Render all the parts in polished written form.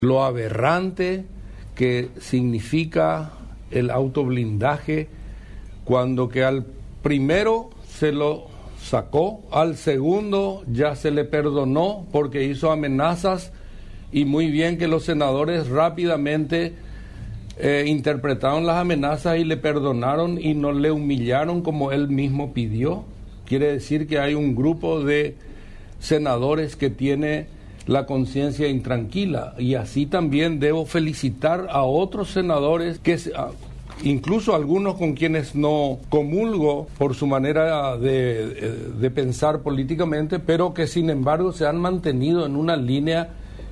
lo aberrante que significa el autoblindaje cuando que al primero se lo sacó, al segundo ya se le perdonó porque hizo amenazas, y muy bien que los senadores rápidamente interpretaron las amenazas y le perdonaron y no le humillaron como él mismo pidió. Quiere decir que hay un grupo de senadores que tiene la conciencia intranquila, y así también debo felicitar a otros senadores que incluso algunos con quienes no comulgo por su manera de pensar políticamente, pero que sin embargo se han mantenido en una línea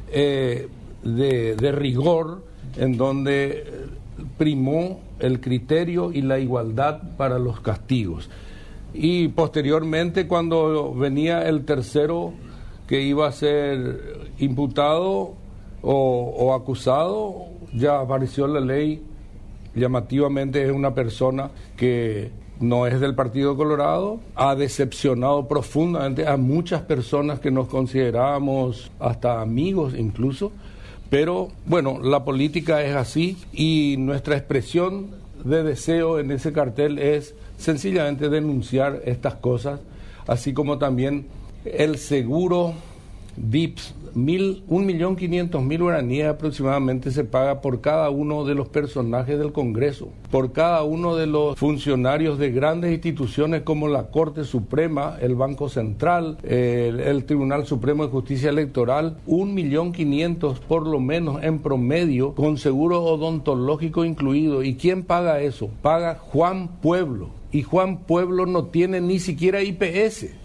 de rigor, en donde primó el criterio y la igualdad para los castigos. Y posteriormente, cuando venía el tercero que iba a ser imputado o acusado, ya apareció la ley. Llamativamente es una persona que no es del Partido Colorado, ha decepcionado profundamente a muchas personas que nos considerábamos hasta amigos incluso, pero bueno, la política es así, y nuestra expresión de deseo en ese cartel es sencillamente denunciar estas cosas, así como también el seguro VIPS. 1.500.000 guaraníes aproximadamente se paga por cada uno de los personajes del Congreso, por cada uno de los funcionarios de grandes instituciones como la Corte Suprema, el Banco Central, el Tribunal Supremo de Justicia Electoral. 1.500.000 por lo menos en promedio, con seguro odontológico incluido. ¿Y quién paga eso? Paga Juan Pueblo, y Juan Pueblo no tiene ni siquiera IPS.